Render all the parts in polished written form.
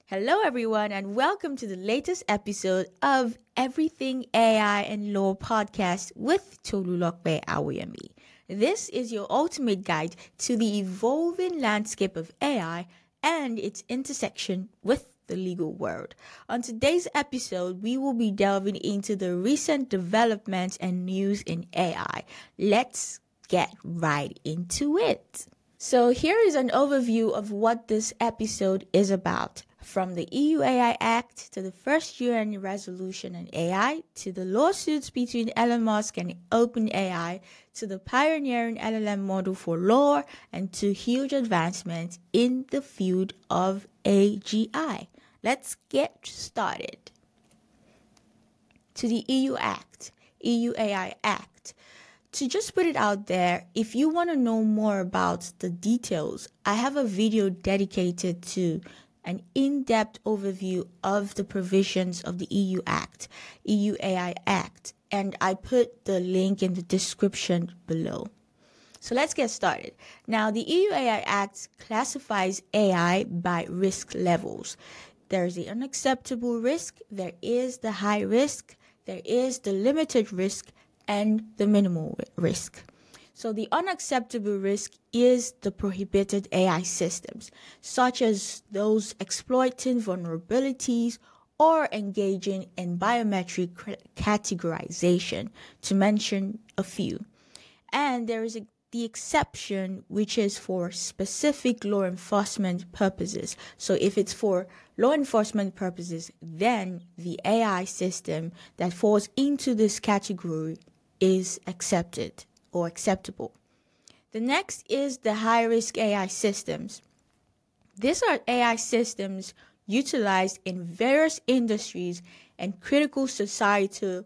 Hello, everyone, and welcome to the latest episode of Everything AI and Law podcast with Tolulokbe Awoyemi. This is your ultimate guide to the evolving landscape of AI and its intersection with the legal world. On today's episode, we will be delving into the recent developments and news in AI. Let's get right into it. So here is an overview of what this episode is about. From the EU AI Act to the first UN resolution on AI, to the lawsuits between Elon Musk and OpenAI, to the pioneering LLM model for law, and to huge advancements in the field of AGI. Let's get started. To the EU AI Act. To just put it out there, if you want to know more about the details, I have a video dedicated to an in-depth overview of the provisions of the EU AI Act, and I put the link in the description below. So let's get started. Now, the EU AI Act classifies AI by risk levels. There's the unacceptable risk, there is the high risk, there is the limited risk, and the minimal risk. So the unacceptable risk is the prohibited AI systems, such as those exploiting vulnerabilities or engaging in biometric categorization, to mention a few. And there is the exception, which is for specific law enforcement purposes. So if it's for law enforcement purposes, then the AI system that falls into this category is accepted or acceptable. The next is the high-risk AI systems. These are AI systems utilized in various industries and critical societal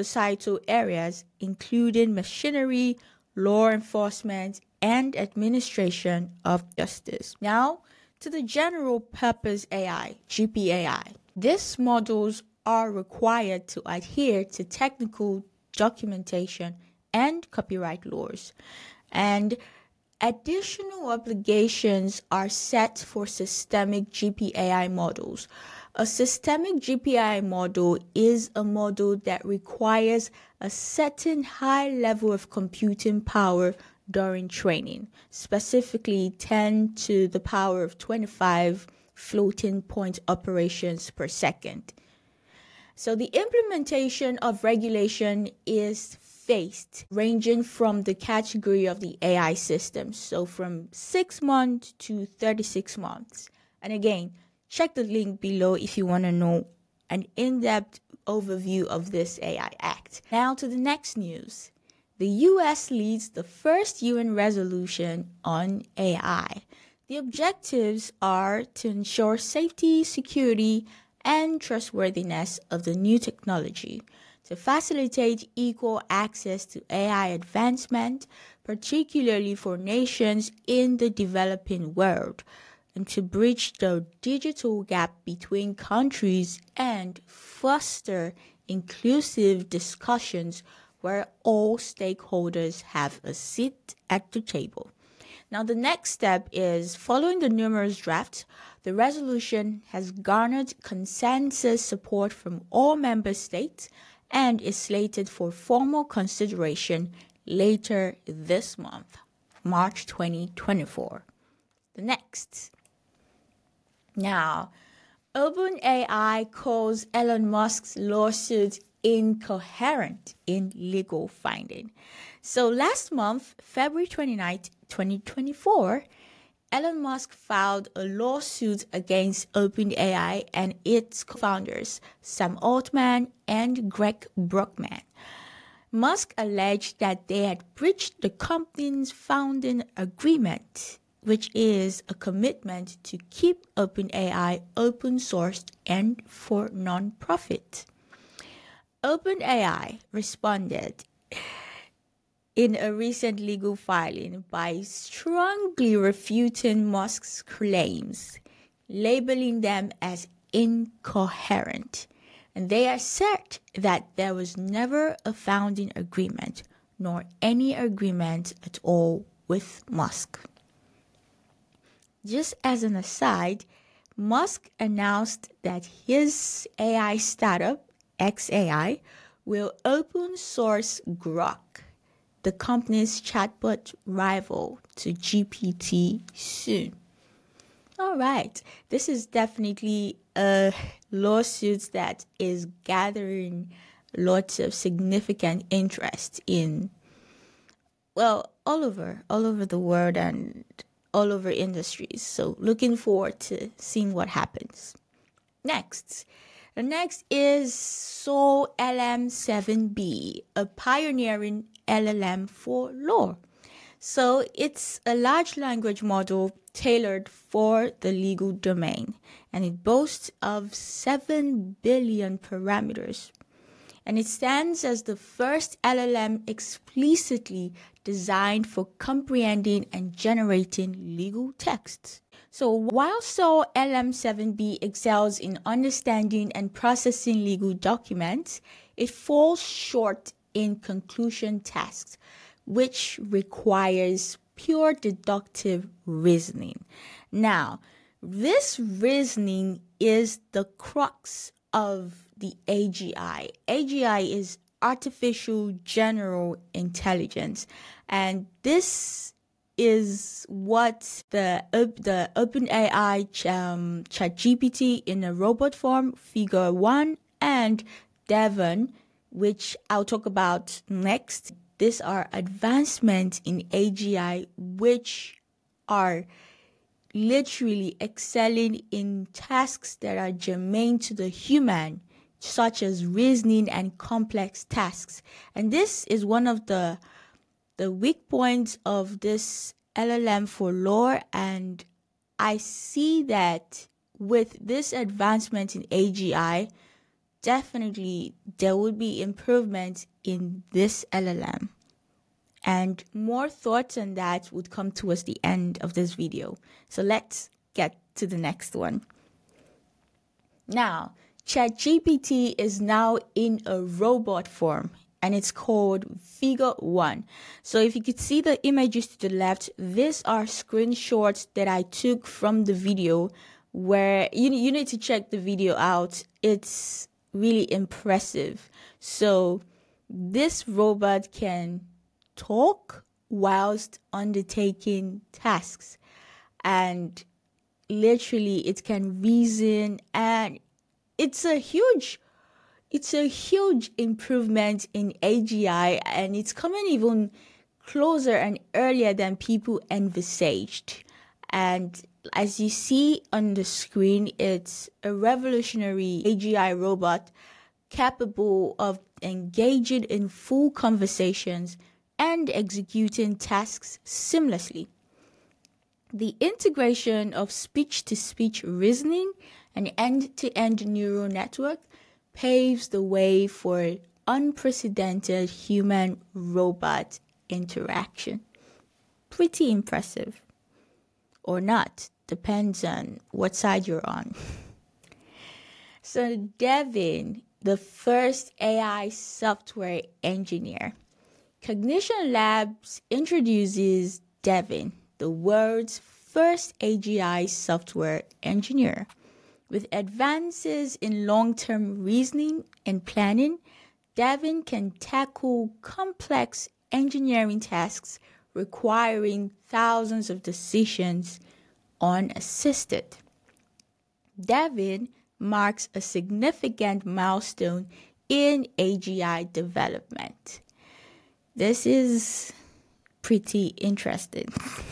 areas, including machinery, law enforcement, and administration of justice. Now, to the general purpose AI, GPAI. These models are required to adhere to technical documentation and copyright laws, and additional obligations are set for systemic GPAI models. A systemic GPAI model is a model that requires a certain high level of computing power during training, specifically 10 to the power of 25 floating point operations per second. So the implementation of regulation is phased, ranging from the category of the AI systems, so from 6 months to 36 months. And again, check the link below if you want to know an in-depth overview of this AI Act. Now to the next news. The US leads the first UN resolution on AI. The objectives are to ensure safety, security, and trustworthiness of the new technology, to facilitate equal access to AI advancement, particularly for nations in the developing world, and to bridge the digital gap between countries and foster inclusive discussions where all stakeholders have a seat at the table. Now, the next step is, following the numerous drafts, the resolution has garnered consensus support from all member states and is slated for formal consideration later this month, March 2024. The next. Now, OpenAI calls Elon Musk's lawsuit incoherent in legal finding. So last month, February 29th, 2024, Elon Musk filed a lawsuit against OpenAI and its co-founders, Sam Altman and Greg Brockman. Musk alleged that they had breached the company's founding agreement, which is a commitment to keep OpenAI open-sourced and for non-profit. OpenAI responded in a recent legal filing by strongly refuting Musk's claims, labeling them as incoherent. And they assert that there was never a founding agreement, nor any agreement at all with Musk. Just as an aside, Musk announced that his AI startup, xAI, will open source Grok, the company's chatbot rival to GPT, soon. All right, this is definitely a lawsuit that is gathering lots of significant interest in, well, all over the world and all over industries. So looking forward to seeing what happens. The next is Sol LM7B, a pioneering LLM for law. So it's a large language model tailored for the legal domain, and it boasts of 7 billion parameters. And it stands as the first LLM explicitly designed for comprehending and generating legal texts. So while Sol LM7B excels in understanding and processing legal documents, it falls short in conclusion tasks, which requires pure deductive reasoning. Now, this reasoning is the crux of the AGI. AGI is artificial general intelligence, and this is what the OpenAI ChatGPT in a robot form, Figure 1, and Devin, which I'll talk about next. These are advancements in AGI which are literally excelling in tasks that are germane to the human, such as reasoning and complex tasks. And this is one of the weak points of this LLM for law, and I see that with this advancement in AGI, definitely there will be improvement in this LLM. And more thoughts on that would come towards the end of this video. So let's get to the next one. Now, ChatGPT is now in a robot form, and it's called Figure 1. So if you could see the images to the left, these are screenshots that I took from the video, where you need to check the video out. It's really impressive. So this robot can talk whilst undertaking tasks, and literally it can reason, and it's a huge improvement in AGI, and it's coming even closer and earlier than people envisaged. And as you see on the screen, it's a revolutionary AGI robot capable of engaging in full conversations and executing tasks seamlessly. The integration of speech-to-speech reasoning and end-to-end neural network paves the way for unprecedented human-robot interaction. Pretty impressive. Or not, depends on what side you're on. So Devin, the first AI software engineer. Cognition Labs introduces Devin, the world's first AGI software engineer. With advances in long-term reasoning and planning, Devin can tackle complex engineering tasks requiring thousands of decisions unassisted. Devin marks a significant milestone in AGI development. This is pretty interesting.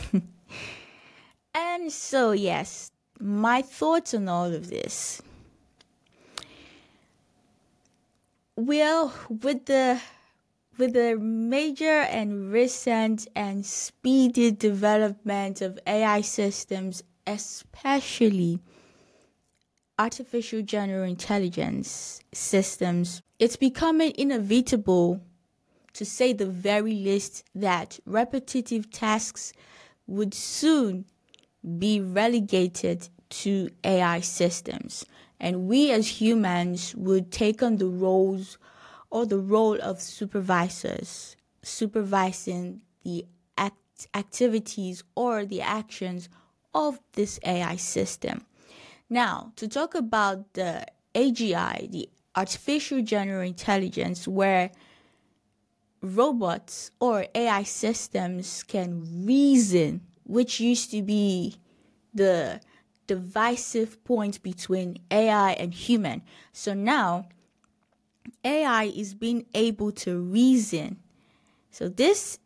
And so, yes, my thoughts on all of this. Well, with the major and recent and speedy development of AI systems, especially artificial general intelligence systems, it's becoming inevitable, to say the very least, that repetitive tasks would soon be relegated to AI systems, and we as humans would take on the role of supervisors, supervising the activities or the actions of this AI system. Now, to talk about the AGI, the artificial general intelligence, where robots or AI systems can reason, which used to be the divisive point between AI and human. So now AI is being able to reason. So this,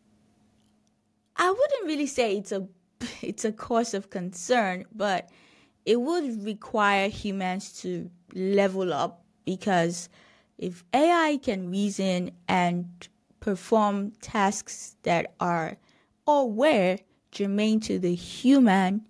I wouldn't really say it's a cause of concern, but it would require humans to level up, because if AI can reason and perform tasks that are or were germane to the human,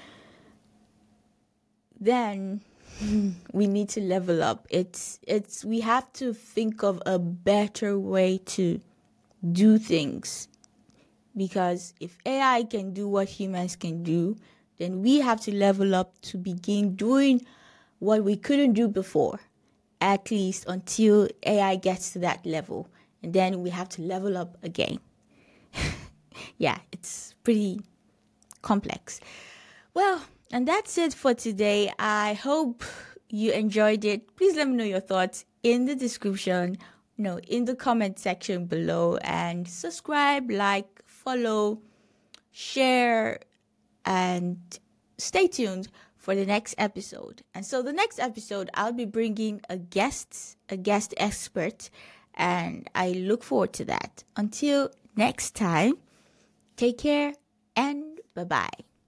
then we need to level up. It's we have to think of a better way to do things, because if AI can do what humans can do, then we have to level up to begin doing what we couldn't do before, at least until AI gets to that level. And then we have to level up again. Yeah, it's pretty complex. Well, and that's it for today. I hope you enjoyed it. Please let me know your thoughts in the description, in the comment section below, and subscribe, like, follow, share, and stay tuned for the next episode. And so the next episode, I'll be bringing a guest expert, and I look forward to that. Until next time, take care and bye-bye.